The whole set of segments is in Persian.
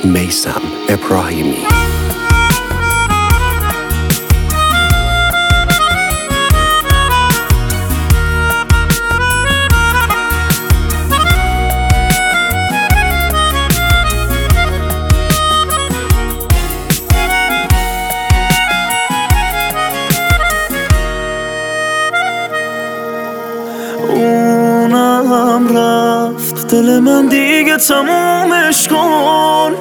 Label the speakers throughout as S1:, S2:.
S1: میثم ابراهیمی.
S2: اونم رفت، دل من دیگه تمومش کن.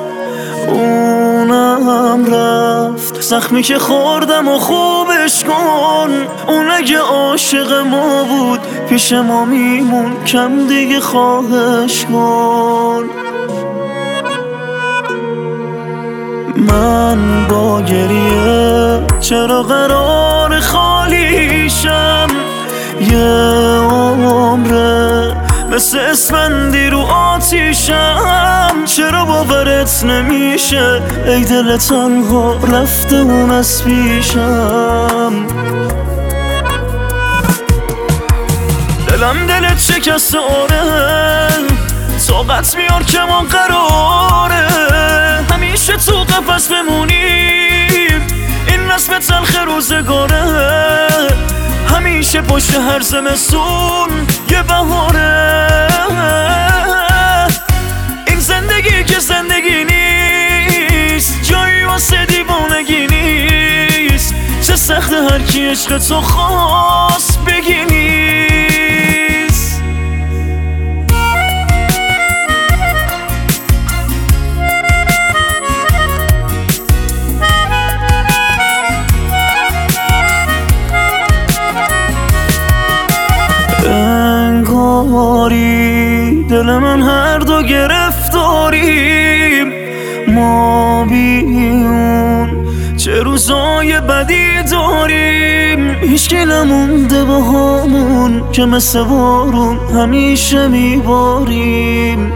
S2: اونم رفت، زخمی که خوردم و خوبش کن. اون اگه عاشق ما بود پیش ما میمون، کم دیگه خواهش کن. من با گریه چرا قرار خالیشم؟ یه عمره مثل اسفندی رو آتیشم. چرا باورت نمیشه ای دل تنها رفته اون از پیشم؟ دلم دلت شکسته آره، طاقت میار که ما قراره همیشه تو قفس بمونیم. این رسم تلخ روزگاره، همیشه پشت هر زمستون یه بهاره. این زندگی که زندگی نیست، جایی واسه دیوانگی نیست. چه سخت هر کی عشق تو خواست بگی نیست. انگاری دل من هر دو گرفتاریم، ما بیون چه روزای بدی داریم. هیچکی نمونده با همون که مثل بارون همیشه میباریم.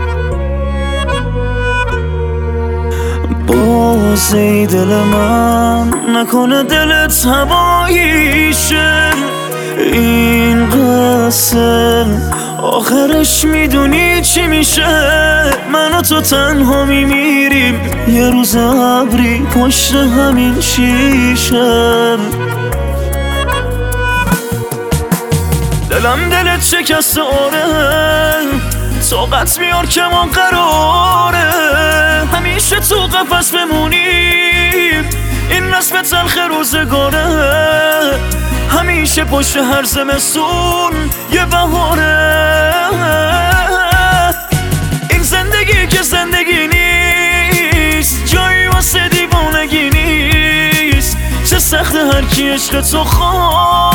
S2: باز ای دل من نکنه دلت هوایی شه. این قصه آخرش میدونی چی میشه؟ من و تو تنها میمیریم یه روز ابری پشت همین شیشه. دلم دلت شکسته آره، طاقت میار که ما قراره همیشه تو قفس بمونیم. این رسم تلخ روزگاره، همیشه پشت هر زمستون یه بهاره. این زندگی که زندگی نیست، جایی واسه دیوانگی نیست. چه سخت هر کی عشق تو خواست